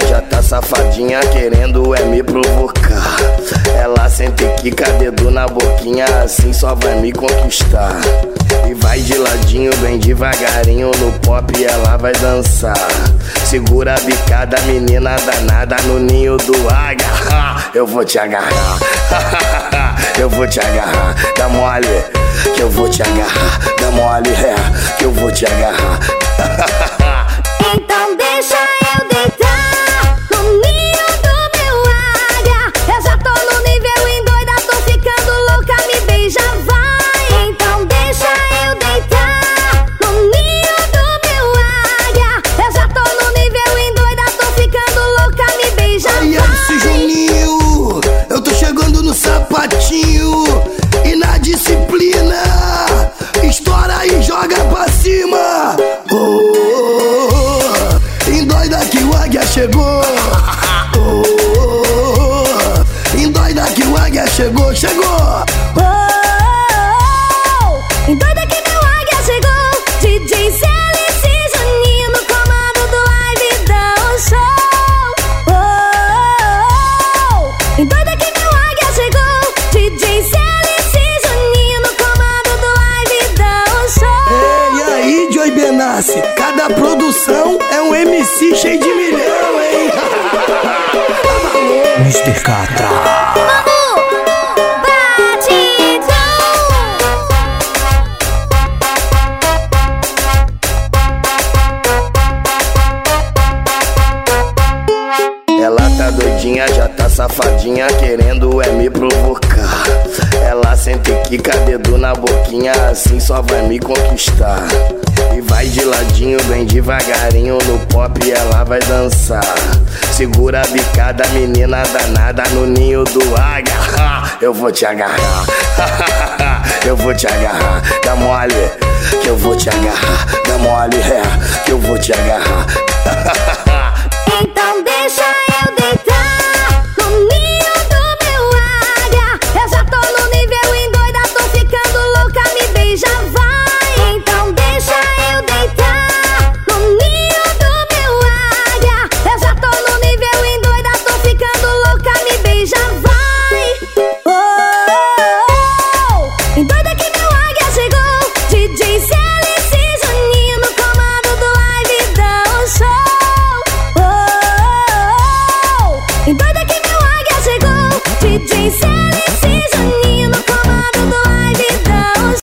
já tá safadinha, querendo é me provocar. Ela sente e quica, dedo na boquinha, assim só vai me conquistar. E vai de ladinho, bem devagarinho, no pop ela vai dançar. Segura a bicada, menina danada, no ninho do águia. Eu vou te agarrar, eu vou te agarrar. Dá mole, que eu vou te agarrar. Dá mole, que eu vou te agarrar. Então deixa eu deitar no ninho do meu águia. Eu já tô no nível endoida, tô ficando louca, me beija, vai. Então deixa eu deitar no ninho do meu águia. Eu já tô no nível endoida, tô ficando louca, me beija, vai. Ai, MC Juninho, eu tô chegando no sapatinho e na disciplina. Estoura e joga pra cima. Endoida que o águia chegou. Endoida que o águia chegou, chegou. Endoida que meu águia chegou. DJ CLC Juninho no comando do live dá um show. Endoida que meu águia chegou. DJ CLC Juninho no comando do live dá um show. E aí, Joy Benassi, cada produção é um MC cheio de milhão, hein? Mr. Catra. Ela tá doidinha, já tá safadinha, querendo é me provocar. Ela sente e quica, dedo na boquinha, assim só vai me conquistar. E vai de ladinho, bem devagarinho, no pop ela vai dançar. Segura a bicada, menina danada, no ninho do águia. Eu vou te agarrar, eu vou te agarrar. Dá mole, que eu vou te agarrar. Dá mole, que eu vou te agarrar.